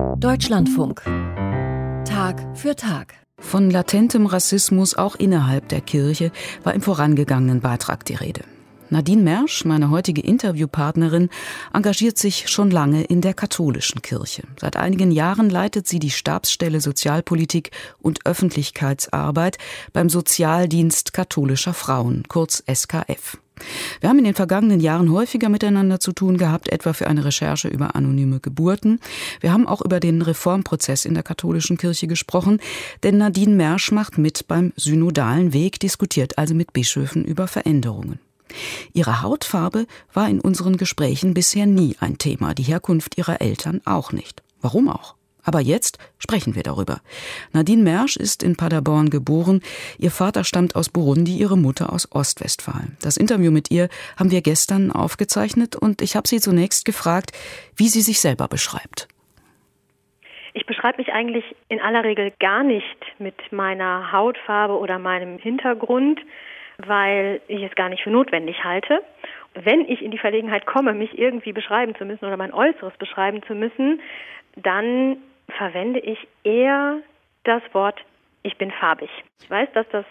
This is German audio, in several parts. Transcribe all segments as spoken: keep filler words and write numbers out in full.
Deutschlandfunk. Tag für Tag. Von latentem Rassismus auch innerhalb der Kirche war im vorangegangenen Beitrag die Rede. Nadine Mersch, meine heutige Interviewpartnerin, engagiert sich schon lange in der katholischen Kirche. Seit einigen Jahren leitet sie die Stabsstelle Sozialpolitik und Öffentlichkeitsarbeit beim Sozialdienst katholischer Frauen, kurz S K F. Wir haben in den vergangenen Jahren häufiger miteinander zu tun gehabt, etwa für eine Recherche über anonyme Geburten. Wir haben auch über den Reformprozess in der katholischen Kirche gesprochen, denn Nadine Mersch macht mit beim synodalen Weg, diskutiert also mit Bischöfen über Veränderungen. Ihre Hautfarbe war in unseren Gesprächen bisher nie ein Thema, die Herkunft ihrer Eltern auch nicht. Warum auch? Aber jetzt sprechen wir darüber. Nadine Mersch ist in Paderborn geboren. Ihr Vater stammt aus Burundi, ihre Mutter aus Ostwestfalen. Das Interview mit ihr haben wir gestern aufgezeichnet und ich habe sie zunächst gefragt, wie sie sich selber beschreibt. Ich beschreibe mich eigentlich in aller Regel gar nicht mit meiner Hautfarbe oder meinem Hintergrund, weil ich es gar nicht für notwendig halte. Wenn ich in die Verlegenheit komme, mich irgendwie beschreiben zu müssen oder mein Äußeres beschreiben zu müssen, dann verwende ich eher das Wort, ich bin farbig. Ich weiß, dass das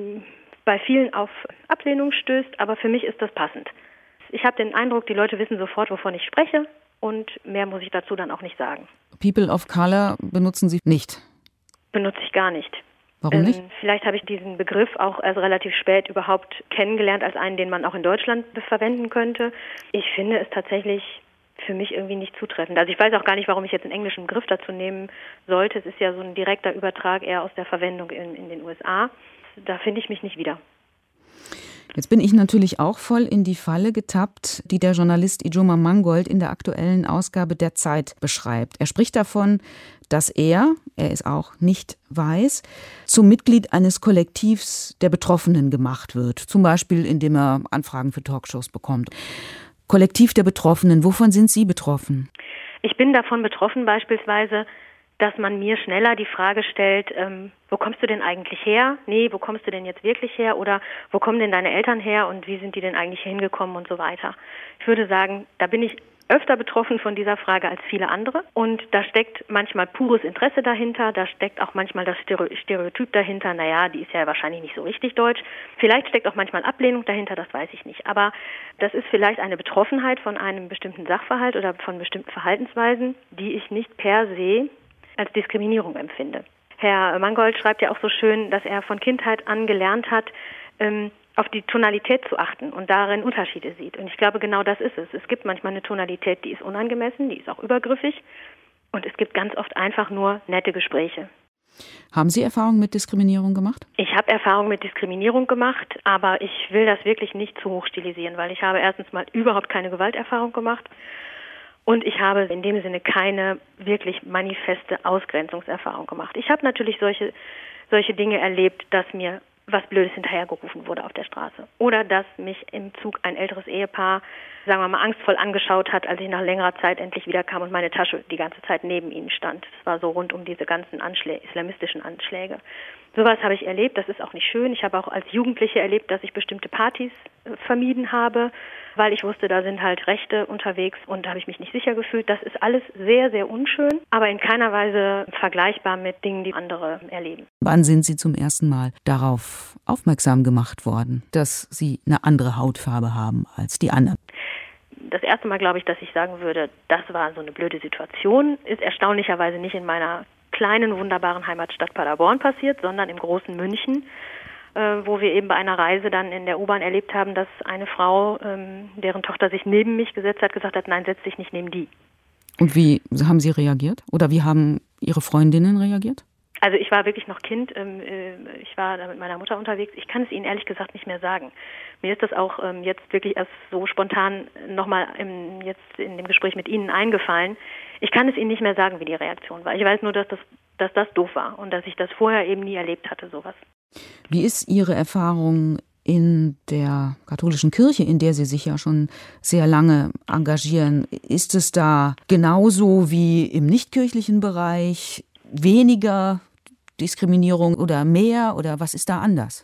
bei vielen auf Ablehnung stößt, aber für mich ist das passend. Ich habe den Eindruck, die Leute wissen sofort, wovon ich spreche und mehr muss ich dazu dann auch nicht sagen. People of Color benutzen Sie nicht? Benutze ich gar nicht. Warum nicht? Ähm, vielleicht habe ich diesen Begriff auch erst relativ spät überhaupt kennengelernt als einen, den man auch in Deutschland verwenden könnte. Ich finde es tatsächlich für mich irgendwie nicht zutreffend. Also ich weiß auch gar nicht, warum ich jetzt einen englischen Begriff dazu nehmen sollte. Es ist ja so ein direkter Übertrag eher aus der Verwendung in, in den U S A. Da finde ich mich nicht wieder. Jetzt bin ich natürlich auch voll in die Falle getappt, die der Journalist Ijoma Mangold in der aktuellen Ausgabe der Zeit beschreibt. Er spricht davon, dass er, er ist auch nicht weiß, zum Mitglied eines Kollektivs der Betroffenen gemacht wird. Zum Beispiel, indem er Anfragen für Talkshows bekommt. Kollektiv der Betroffenen, wovon sind Sie betroffen? Ich bin davon betroffen beispielsweise, dass man mir schneller die Frage stellt, ähm, wo kommst du denn eigentlich her? Nee, wo kommst du denn jetzt wirklich her? Oder wo kommen denn deine Eltern her und wie sind die denn eigentlich hier hingekommen und so weiter? Ich würde sagen, da bin ich öfter betroffen von dieser Frage als viele andere. Und da steckt manchmal pures Interesse dahinter, da steckt auch manchmal das Stereotyp dahinter, naja, die ist ja wahrscheinlich nicht so richtig deutsch. Vielleicht steckt auch manchmal Ablehnung dahinter, das weiß ich nicht. Aber das ist vielleicht eine Betroffenheit von einem bestimmten Sachverhalt oder von bestimmten Verhaltensweisen, die ich nicht per se als Diskriminierung empfinde. Herr Mangold schreibt ja auch so schön, dass er von Kindheit an gelernt hat, ähm, auf die Tonalität zu achten und darin Unterschiede sieht. Und ich glaube, genau das ist es. Es gibt manchmal eine Tonalität, die ist unangemessen, die ist auch übergriffig. Und es gibt ganz oft einfach nur nette Gespräche. Haben Sie Erfahrung mit Diskriminierung gemacht? Ich habe Erfahrung mit Diskriminierung gemacht, aber ich will das wirklich nicht zu hoch stilisieren, weil ich habe erstens mal überhaupt keine Gewalterfahrung gemacht. Und ich habe in dem Sinne keine wirklich manifeste Ausgrenzungserfahrung gemacht. Ich habe natürlich solche, solche Dinge erlebt, dass mir was Blödes hinterhergerufen wurde auf der Straße. Oder dass mich im Zug ein älteres Ehepaar, sagen wir mal, angstvoll angeschaut hat, als ich nach längerer Zeit endlich wiederkam und meine Tasche die ganze Zeit neben ihnen stand. Das war so rund um diese ganzen Anschläge, islamistischen Anschläge. Sowas habe ich erlebt, das ist auch nicht schön. Ich habe auch als Jugendliche erlebt, dass ich bestimmte Partys äh, vermieden habe, weil ich wusste, da sind halt Rechte unterwegs und da habe ich mich nicht sicher gefühlt. Das ist alles sehr, sehr unschön, aber in keiner Weise vergleichbar mit Dingen, die andere erleben. Wann sind Sie zum ersten Mal darauf aufmerksam gemacht worden, dass Sie eine andere Hautfarbe haben als die anderen? Das erste Mal, glaube ich, dass ich sagen würde, das war so eine blöde Situation, ist erstaunlicherweise nicht in meiner kleinen, wunderbaren Heimatstadt Paderborn passiert, sondern im großen München, äh, wo wir eben bei einer Reise dann in der U-Bahn erlebt haben, dass eine Frau, ähm, deren Tochter sich neben mich gesetzt hat, gesagt hat, nein, setz dich nicht neben die. Und wie haben Sie reagiert? Oder wie haben Ihre Freundinnen reagiert? Also ich war wirklich noch Kind, ähm, äh, ich war da mit meiner Mutter unterwegs. Ich kann es Ihnen ehrlich gesagt nicht mehr sagen. Mir ist das auch ähm, jetzt wirklich erst so spontan nochmal im, jetzt in dem Gespräch mit Ihnen eingefallen. Ich kann es Ihnen nicht mehr sagen, wie die Reaktion war. Ich weiß nur, dass das, dass das doof war und dass ich das vorher eben nie erlebt hatte, sowas. Wie ist Ihre Erfahrung in der katholischen Kirche, in der Sie sich ja schon sehr lange engagieren? Ist es da genauso wie im nichtkirchlichen Bereich? Weniger Diskriminierung oder mehr? Oder was ist da anders?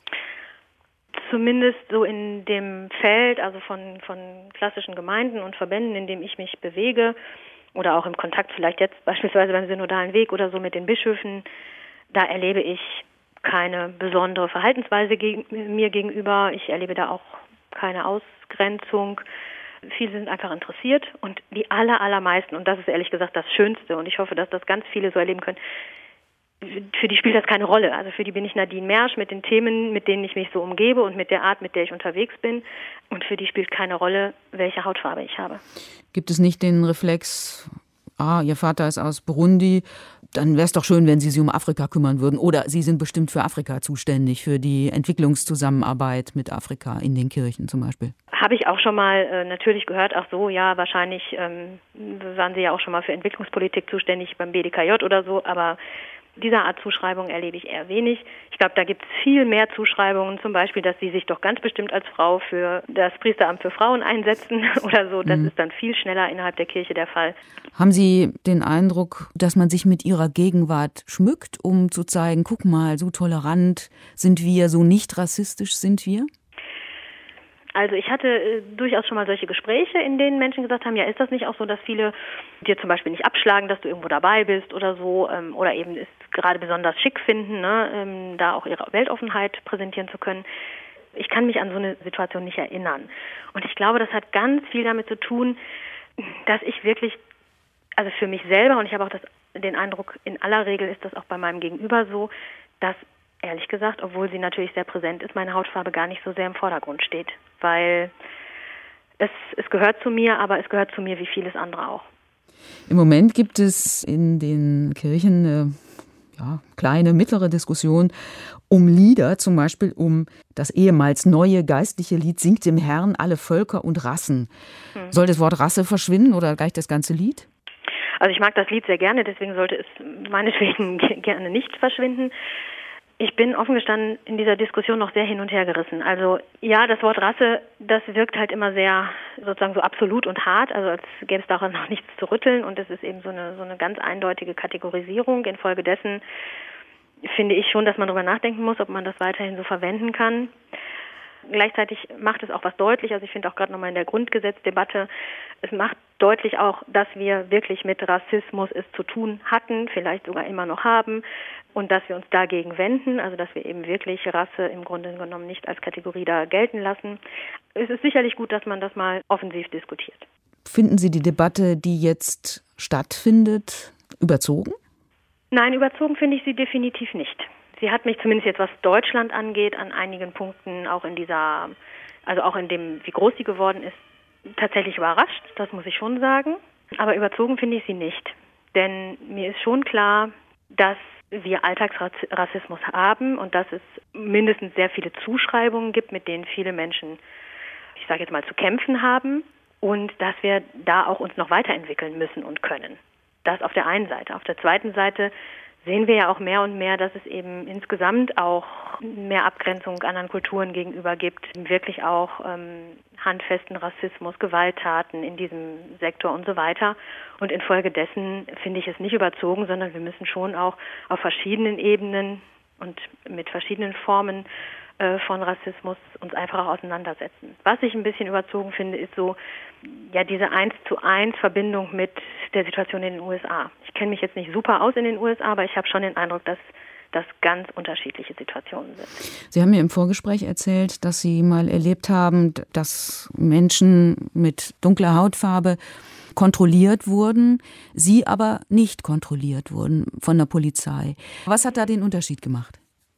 Zumindest so in dem Feld, also von, von klassischen Gemeinden und Verbänden, in dem ich mich bewege, oder auch im Kontakt vielleicht jetzt beispielsweise beim Synodalen Weg oder so mit den Bischöfen, da erlebe ich keine besondere Verhaltensweise gegen, mir gegenüber. Ich erlebe da auch keine Ausgrenzung. Viele sind einfach interessiert und die aller, allermeisten, und das ist ehrlich gesagt das Schönste und ich hoffe, dass das ganz viele so erleben können, für die spielt das keine Rolle. Also für die bin ich Nadine Mersch mit den Themen, mit denen ich mich so umgebe und mit der Art, mit der ich unterwegs bin. Und für die spielt keine Rolle, welche Hautfarbe ich habe. Gibt es nicht den Reflex, ah, Ihr Vater ist aus Burundi, dann wäre es doch schön, wenn Sie sich um Afrika kümmern würden. Oder Sie sind bestimmt für Afrika zuständig, für die Entwicklungszusammenarbeit mit Afrika in den Kirchen zum Beispiel. Habe ich auch schon mal äh, natürlich gehört, ach so, ja, wahrscheinlich ähm, waren Sie ja auch schon mal für Entwicklungspolitik zuständig beim B D K J oder so, aber dieser Art Zuschreibung erlebe ich eher wenig. Ich glaube, da gibt es viel mehr Zuschreibungen, zum Beispiel, dass Sie sich doch ganz bestimmt als Frau für das Priesteramt für Frauen einsetzen oder so. Das mhm. ist dann viel schneller innerhalb der Kirche der Fall. Haben Sie den Eindruck, dass man sich mit Ihrer Gegenwart schmückt, um zu zeigen, guck mal, so tolerant sind wir, so nicht rassistisch sind wir? Also ich hatte äh, durchaus schon mal solche Gespräche, in denen Menschen gesagt haben, ja, ist das nicht auch so, dass viele dir zum Beispiel nicht abschlagen, dass du irgendwo dabei bist oder so, ähm, oder eben es gerade besonders schick finden, ne, ähm, da auch ihre Weltoffenheit präsentieren zu können. Ich kann mich an so eine Situation nicht erinnern. Und ich glaube, das hat ganz viel damit zu tun, dass ich wirklich, also für mich selber, und ich habe auch das, den Eindruck, in aller Regel ist das auch bei meinem Gegenüber so, dass ehrlich gesagt, obwohl sie natürlich sehr präsent ist, meine Hautfarbe gar nicht so sehr im Vordergrund steht. Weil es, es gehört zu mir, aber es gehört zu mir wie vieles andere auch. Im Moment gibt es in den Kirchen eine ja, kleine, mittlere Diskussion um Lieder, zum Beispiel um das ehemals neue geistliche Lied Singt dem Herrn alle Völker und Rassen. Hm. Soll das Wort Rasse verschwinden oder gleich das ganze Lied? Also ich mag das Lied sehr gerne, deswegen sollte es meinetwegen gerne nicht verschwinden. Ich bin offen gestanden in dieser Diskussion noch sehr hin und her gerissen. Also ja, das Wort Rasse, das wirkt halt immer sehr sozusagen so absolut und hart, also als gäbe es daran noch nichts zu rütteln und es ist eben so eine, so eine ganz eindeutige Kategorisierung. Infolgedessen finde ich schon, dass man darüber nachdenken muss, ob man das weiterhin so verwenden kann. Gleichzeitig macht es auch was deutlich, also ich finde auch gerade nochmal in der Grundgesetzdebatte, es macht deutlich auch, dass wir wirklich mit Rassismus es zu tun hatten, vielleicht sogar immer noch haben und dass wir uns dagegen wenden, also dass wir eben wirklich Rasse im Grunde genommen nicht als Kategorie da gelten lassen. Es ist sicherlich gut, dass man das mal offensiv diskutiert. Finden Sie die Debatte, die jetzt stattfindet, überzogen? Nein, überzogen finde ich sie definitiv nicht. Sie hat mich zumindest jetzt, was Deutschland angeht, an einigen Punkten auch in dieser, also auch in dem, wie groß sie geworden ist, tatsächlich überrascht. Das muss ich schon sagen. Aber überzogen finde ich sie nicht. Denn mir ist schon klar, dass wir Alltagsrassismus haben und dass es mindestens sehr viele Zuschreibungen gibt, mit denen viele Menschen, ich sage jetzt mal, zu kämpfen haben und dass wir da auch uns noch weiterentwickeln müssen und können. Das auf der einen Seite. Auf der zweiten Seite sehen wir ja auch mehr und mehr, dass es eben insgesamt auch mehr Abgrenzung anderen Kulturen gegenüber gibt, wirklich auch ähm, handfesten Rassismus, Gewalttaten in diesem Sektor und so weiter. Und infolgedessen finde ich es nicht überzogen, sondern wir müssen schon auch auf verschiedenen Ebenen und mit verschiedenen Formen äh, von Rassismus uns einfach auch auseinandersetzen. Was ich ein bisschen überzogen finde, ist so ja diese eins zu eins Verbindung mit der Situation in den U S A. Ich kenne mich jetzt nicht super aus in den U S A, aber ich habe schon den Eindruck, dass das ganz unterschiedliche Situationen sind. Sie haben mir im Vorgespräch erzählt, dass Sie mal erlebt haben, dass Menschen mit dunkler Hautfarbe kontrolliert wurden, Sie aber nicht kontrolliert wurden von der Polizei. Was hat da den Unterschied gemacht?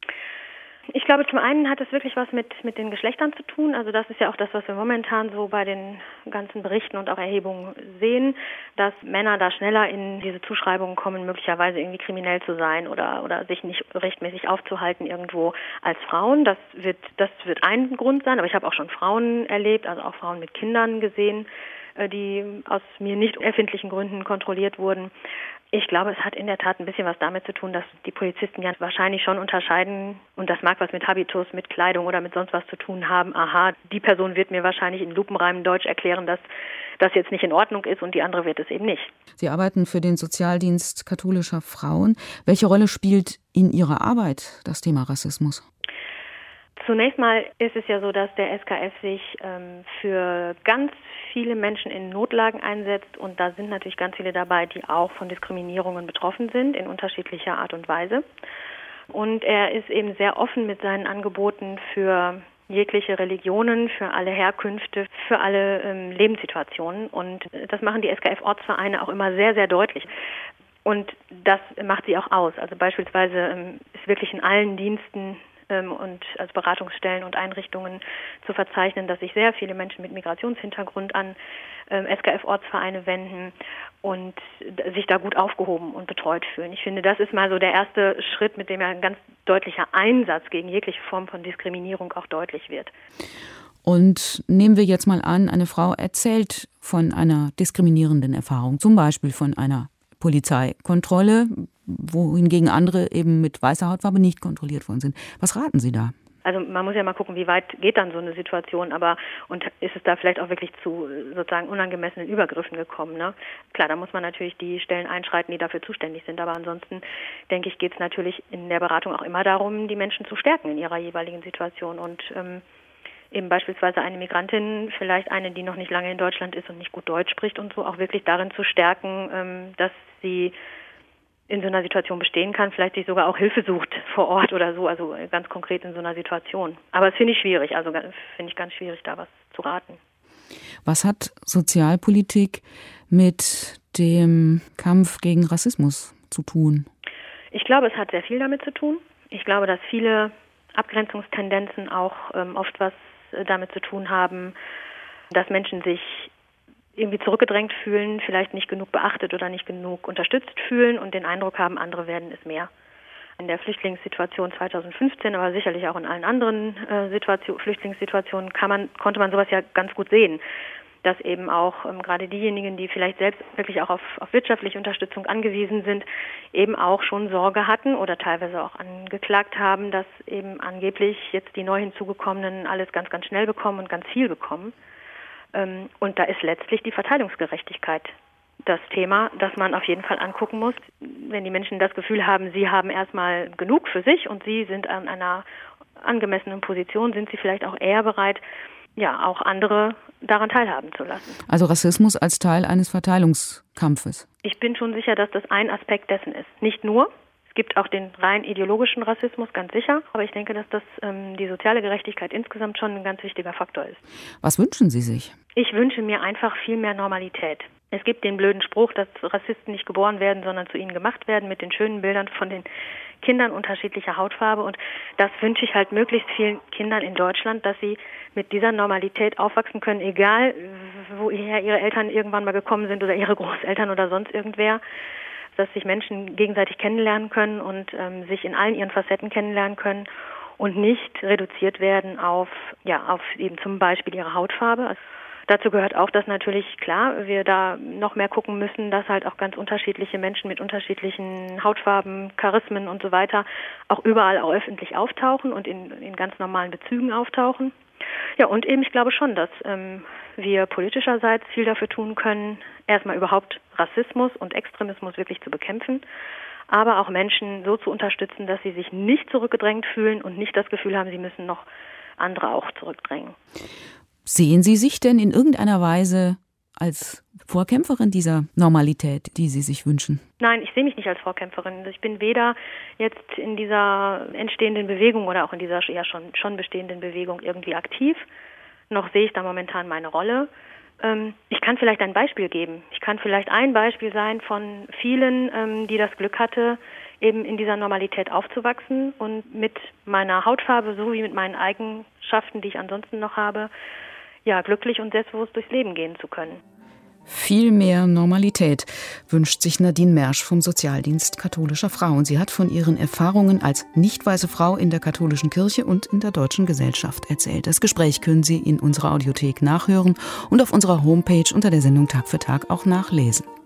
Ich glaube, zum einen hat es wirklich was mit, mit den Geschlechtern zu tun. Also das ist ja auch das, was wir momentan so bei den ganzen Berichten und auch Erhebungen sehen, dass Männer da schneller in diese Zuschreibungen kommen, möglicherweise irgendwie kriminell zu sein oder, oder sich nicht rechtmäßig aufzuhalten irgendwo als Frauen. Das wird, das wird ein Grund sein, aber ich habe auch schon Frauen erlebt, also auch Frauen mit Kindern gesehen, die aus mir nicht erfindlichen Gründen kontrolliert wurden. Ich glaube, es hat in der Tat ein bisschen was damit zu tun, dass die Polizisten ja wahrscheinlich schon unterscheiden, und das mag was mit Habitus, mit Kleidung oder mit sonst was zu tun haben. Aha, die Person wird mir wahrscheinlich in lupenreinem Deutsch erklären, dass das jetzt nicht in Ordnung ist und die andere wird es eben nicht. Sie arbeiten für den Sozialdienst katholischer Frauen. Welche Rolle spielt in Ihrer Arbeit das Thema Rassismus? Zunächst mal ist es ja so, dass der S K F sich ähm, für ganz viele Menschen in Notlagen einsetzt und da sind natürlich ganz viele dabei, die auch von Diskriminierungen betroffen sind in unterschiedlicher Art und Weise. Und er ist eben sehr offen mit seinen Angeboten für jegliche Religionen, für alle Herkünfte, für alle ähm, Lebenssituationen und das machen die S K F-Ortsvereine auch immer sehr, sehr deutlich. Und das macht sie auch aus. Also beispielsweise ähm, ist wirklich in allen Diensten und als Beratungsstellen und Einrichtungen zu verzeichnen, dass sich sehr viele Menschen mit Migrationshintergrund an ähm, S K F-Ortsvereine wenden und sich da gut aufgehoben und betreut fühlen. Ich finde, das ist mal so der erste Schritt, mit dem ja ein ganz deutlicher Einsats gegen jegliche Form von Diskriminierung auch deutlich wird. Und nehmen wir jetzt mal an, eine Frau erzählt von einer diskriminierenden Erfahrung, zum Beispiel von einer Polizeikontrolle, wohingegen andere eben mit weißer Hautfarbe nicht kontrolliert worden sind. Was raten Sie da? Also man muss ja mal gucken, wie weit geht dann so eine Situation, aber und ist es da vielleicht auch wirklich zu sozusagen unangemessenen Übergriffen gekommen, ne? Klar, da muss man natürlich die Stellen einschreiten, die dafür zuständig sind, aber ansonsten, denke ich, geht es natürlich in der Beratung auch immer darum, die Menschen zu stärken in ihrer jeweiligen Situation und ähm, eben beispielsweise eine Migrantin, vielleicht eine, die noch nicht lange in Deutschland ist und nicht gut Deutsch spricht und so, auch wirklich darin zu stärken, ähm, dass sie in so einer Situation bestehen kann, vielleicht sich sogar auch Hilfe sucht vor Ort oder so, also ganz konkret in so einer Situation. Aber das finde ich schwierig, also finde ich ganz schwierig, da was zu raten. Was hat Sozialpolitik mit dem Kampf gegen Rassismus zu tun? Ich glaube, es hat sehr viel damit zu tun. Ich glaube, dass viele Abgrenzungstendenzen auch ähm, oft was damit zu tun haben, dass Menschen sich irgendwie zurückgedrängt fühlen, vielleicht nicht genug beachtet oder nicht genug unterstützt fühlen und den Eindruck haben, andere werden es mehr. In der Flüchtlingssituation zweitausendfünfzehn, aber sicherlich auch in allen anderen äh, Situation, Flüchtlingssituationen kann man, konnte man sowas ja ganz gut sehen, dass eben auch ähm, gerade diejenigen, die vielleicht selbst wirklich auch auf, auf wirtschaftliche Unterstützung angewiesen sind, eben auch schon Sorge hatten oder teilweise auch angeklagt haben, dass eben angeblich jetzt die neu hinzugekommenen alles ganz, ganz schnell bekommen und ganz viel bekommen. Ähm, und da ist letztlich die Verteilungsgerechtigkeit das Thema, das man auf jeden Fall angucken muss. Wenn die Menschen das Gefühl haben, sie haben erstmal genug für sich und sie sind an einer angemessenen Position, sind sie vielleicht auch eher bereit, ja, auch andere daran teilhaben zu lassen. Also Rassismus als Teil eines Verteilungskampfes? Ich bin schon sicher, dass das ein Aspekt dessen ist. Nicht nur. Es gibt auch den rein ideologischen Rassismus, ganz sicher. Aber ich denke, dass das ähm, die soziale Gerechtigkeit insgesamt schon ein ganz wichtiger Faktor ist. Was wünschen Sie sich? Ich wünsche mir einfach viel mehr Normalität. Es gibt den blöden Spruch, dass Rassisten nicht geboren werden, sondern zu ihnen gemacht werden, mit den schönen Bildern von den Kindern unterschiedlicher Hautfarbe. Und das wünsche ich halt möglichst vielen Kindern in Deutschland, dass sie mit dieser Normalität aufwachsen können, egal woher ihre Eltern irgendwann mal gekommen sind oder ihre Großeltern oder sonst irgendwer, dass sich Menschen gegenseitig kennenlernen können und ähm, sich in allen ihren Facetten kennenlernen können und nicht reduziert werden auf, ja, auf eben zum Beispiel ihre Hautfarbe. Also dazu gehört auch, dass natürlich, klar, wir da noch mehr gucken müssen, dass halt auch ganz unterschiedliche Menschen mit unterschiedlichen Hautfarben, Charismen und so weiter auch überall auch öffentlich auftauchen und in, in ganz normalen Bezügen auftauchen. Ja, und eben, ich glaube schon, dass ähm, wir politischerseits viel dafür tun können, erstmal überhaupt Rassismus und Extremismus wirklich zu bekämpfen, aber auch Menschen so zu unterstützen, dass sie sich nicht zurückgedrängt fühlen und nicht das Gefühl haben, sie müssen noch andere auch zurückdrängen. Sehen Sie sich denn in irgendeiner Weise als Vorkämpferin dieser Normalität, die Sie sich wünschen? Nein, ich sehe mich nicht als Vorkämpferin. Ich bin weder jetzt in dieser entstehenden Bewegung oder auch in dieser ja schon, schon bestehenden Bewegung irgendwie aktiv, noch sehe ich da momentan meine Rolle. Ähm, ich kann vielleicht ein Beispiel geben. Ich kann vielleicht ein Beispiel sein von vielen, ähm, die das Glück hatte, eben in dieser Normalität aufzuwachsen und mit meiner Hautfarbe sowie mit meinen Eigenschaften, die ich ansonsten noch habe, ja, glücklich und selbstbewusst durchs Leben gehen zu können. Viel mehr Normalität wünscht sich Nadine Mersch vom Sozialdienst katholischer Frauen. Sie hat von ihren Erfahrungen als nicht weiße Frau in der katholischen Kirche und in der deutschen Gesellschaft erzählt. Das Gespräch können Sie in unserer Audiothek nachhören und auf unserer Homepage unter der Sendung Tag für Tag auch nachlesen.